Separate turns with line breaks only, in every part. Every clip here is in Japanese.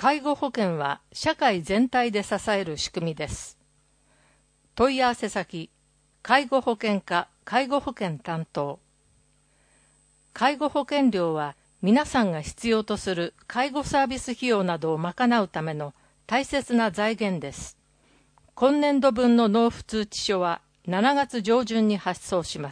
介護保険は社会全体で支える仕組みです。問い合わせ先、介護保険課介護保険担当。介護保険料は皆さんが必要とする介護サービス費用などを賄うための大切な財源です。今年度分の納付通知書は7月上旬に発送します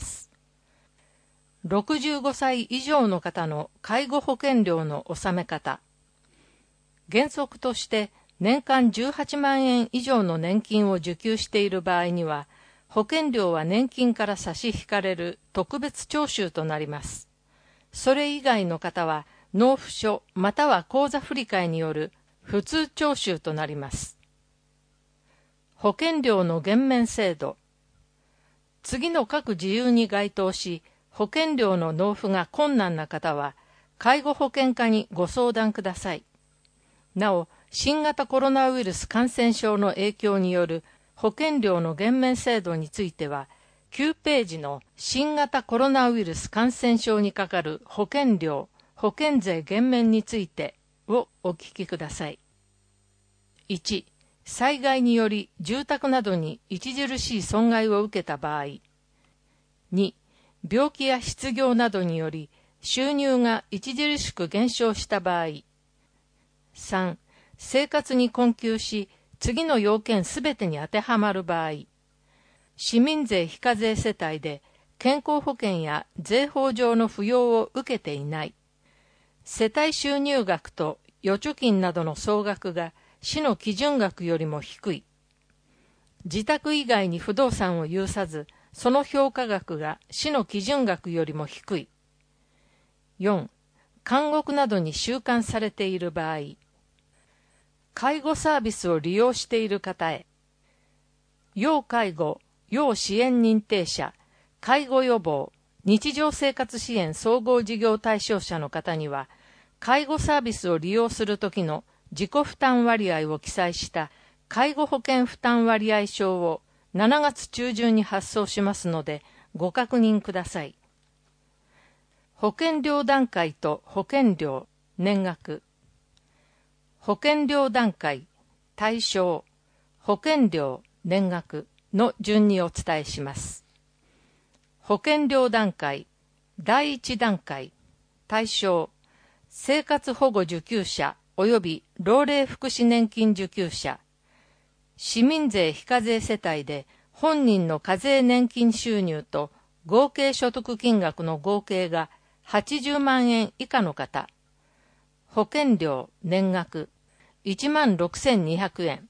。65歳以上の方の介護保険料の納め方。原則として年間18万円以上の年金を受給している場合には、保険料は年金から差し引かれる特別徴収となります。それ以外の方は納付書または口座振替による普通徴収となります。保険料の減免制度。次の各自由に該当し、保険料の納付が困難な方は、介護保険課にご相談ください。なお、新型コロナウイルス感染症の影響による保険料の減免制度については、9ページの新型コロナウイルス感染症にかかる保険料、保険税減免についてをお聞きください。1、災害により住宅などに著しい損害を受けた場合。2、病気や失業などにより収入が著しく減少した場合。3、生活に困窮し、次の要件すべてに当てはまる場合。市民税非課税世帯で健康保険や税法上の扶養を受けていない。世帯収入額と預貯金などの総額が市の基準額よりも低い。自宅以外に不動産を有さず、その評価額が市の基準額よりも低い。4、監獄などに収監されている場合。介護サービスを利用している方へ。要介護、要支援認定者、介護予防、日常生活支援総合事業対象者の方には、介護サービスを利用するときの自己負担割合を記載した介護保険負担割合証を7月中旬に発送しますのでご確認ください。保険料段階と保険料、年額。保険料段階、対象、保険料、年額の順にお伝えします。保険料段階、第1段階、対象、生活保護受給者及び老齢福祉年金受給者、市民税非課税世帯で本人の課税年金収入と合計所得金額の合計が80万円以下の方、保険料、年額、16,200円。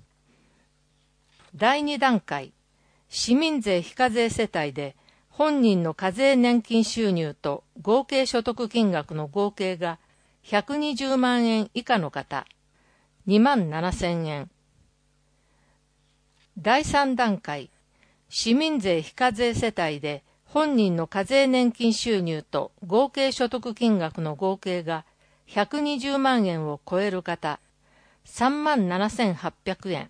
第2段階、市民税非課税世帯で本人の課税年金収入と合計所得金額の合計が120万円以下の方、27,000円。第3段階、市民税非課税世帯で本人の課税年金収入と合計所得金額の合計が120万円を超える方、37,800円。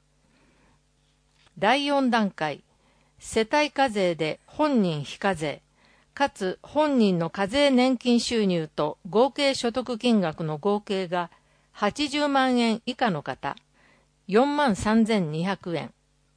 第4段階、世帯課税で本人非課税、かつ本人の課税年金収入と合計所得金額の合計が80万円以下の方、43,200円。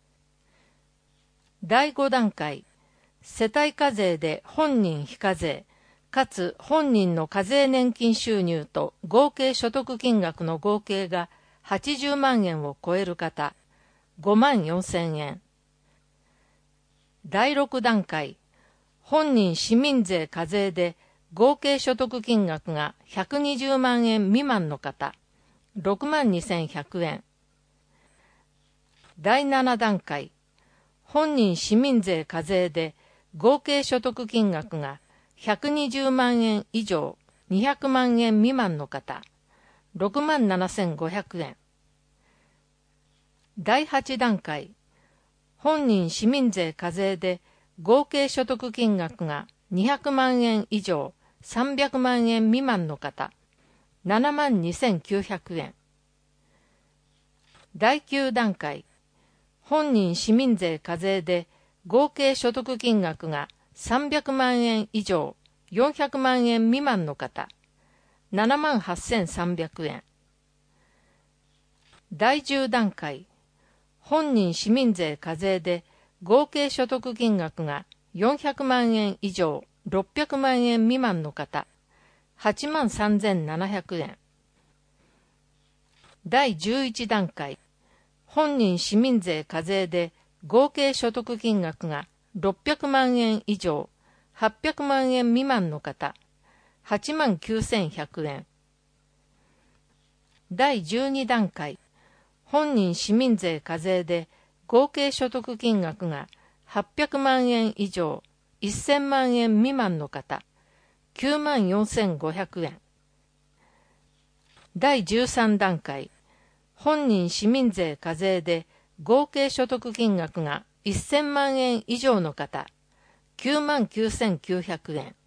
第5段階、世帯課税で本人非課税、かつ本人の課税年金収入と合計所得金額の合計が80万円を超える方、54,000円。第6段階、本人市民税課税で合計所得金額が120万円未満の方、62,100円。第7段階、本人市民税課税で合計所得金額が120万円以上200万円未満の方、67,500円。第8段階、本人市民税課税で合計所得金額が200万円以上300万円未満の方、72,900円。第9段階、本人市民税課税で合計所得金額が300万円以上400万円未満の方、78,300円。 第10段階、本人市民税課税で合計所得金額が400万円以上600万円未満の方、83,700円。第11段階、本人市民税課税で合計所得金額が600万円以上800万円未満の方、89,100円。第12段階、本人市民税課税で合計所得金額が800万円以上1000万円未満の方、94,500円。第13段階、本人市民税課税で合計所得金額が1000万円以上の方、99,900円。